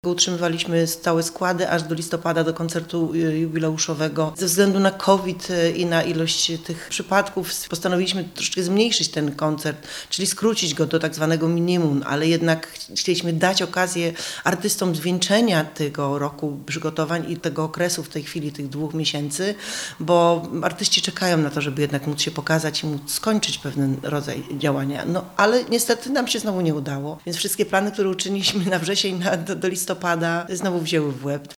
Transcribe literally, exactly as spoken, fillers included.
Utrzymywaliśmy stałe składy aż do listopada, do koncertu jubileuszowego. Ze względu na COVID i na ilość tych przypadków postanowiliśmy troszeczkę zmniejszyć ten koncert, czyli skrócić go do tak zwanego minimum, ale jednak chcieliśmy dać okazję artystom zwieńczenia tego roku przygotowań i tego okresu w tej chwili, tych dwóch miesięcy, bo artyści czekają na to, żeby jednak móc się pokazać i móc skończyć pewien rodzaj działania. No ale niestety nam się znowu nie udało, więc wszystkie plany, które uczyniliśmy na wrzesień, na, do, do listopada, znowu wzięły w łeb.